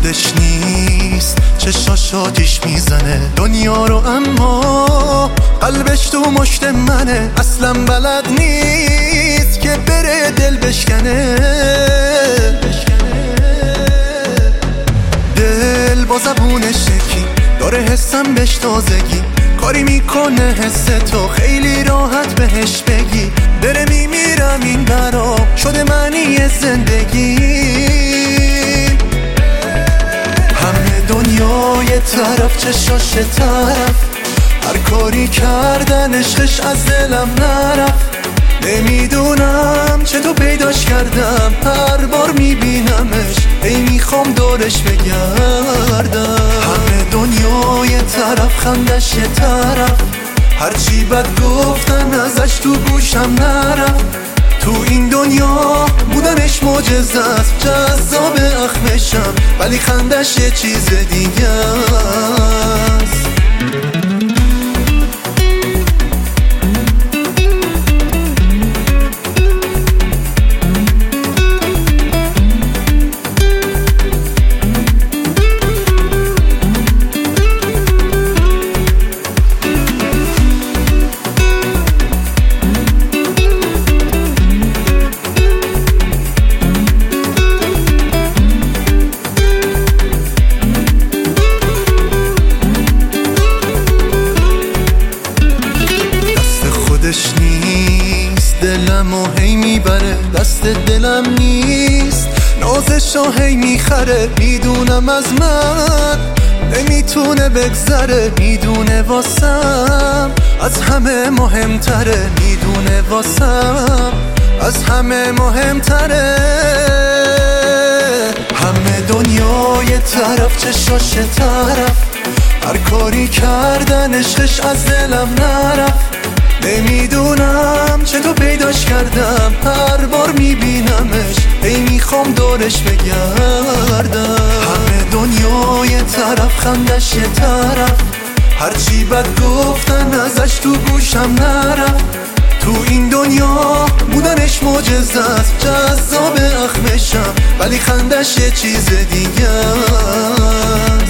خودش نیست، چشاش آتیش میزنه دنیا رو، اما قلبش تو مشت منه. اصلا بلد نیست که بره دل بشکنه. دل با زبونش یکی داره، حسم بهش تازگی کاری میکنه. حس تو خیلی راحت بهش بگی، بره میمیرم این برا شده معنی زندگی. همه دنیا یه طرف، چشاش طرف، هر کاری کردن عشقش از دلم نرفت. نمیدونم چطور پیداش کردم، هر بار میبینمش ای میخوام دورش بگردم. همه دنیا یه طرف، خندش یه طرف، هرچی بد گفتن ازش تو گوشم نرفت. تو این دنیا بودنش معجزه است، جذاب اخمشم ولی خندش یه چیز دیگه است. نیست دلمو هی میبره، دست دلم نیست نازشو هی میخره. میدونم از من نمیتونه بگذره، میدونه واسم از همه مهمتره، میدونه واسم از همه مهمتره. همه دنیا یه طرف، چشاش طرف، هر کاری کردن عشقش از دلم نرفت. نمیدونم چطور پیداش کردم، هر بار میبینمش ای میخوام دورش بگردم. همه دنیا یه طرف، خندش یه طرف، هرچی بد گفتن ازش تو گوشم نرفت. تو این دنیا بودنش معجزه است، جذاب اخمشم ولی خندش یه چیز دیگه است.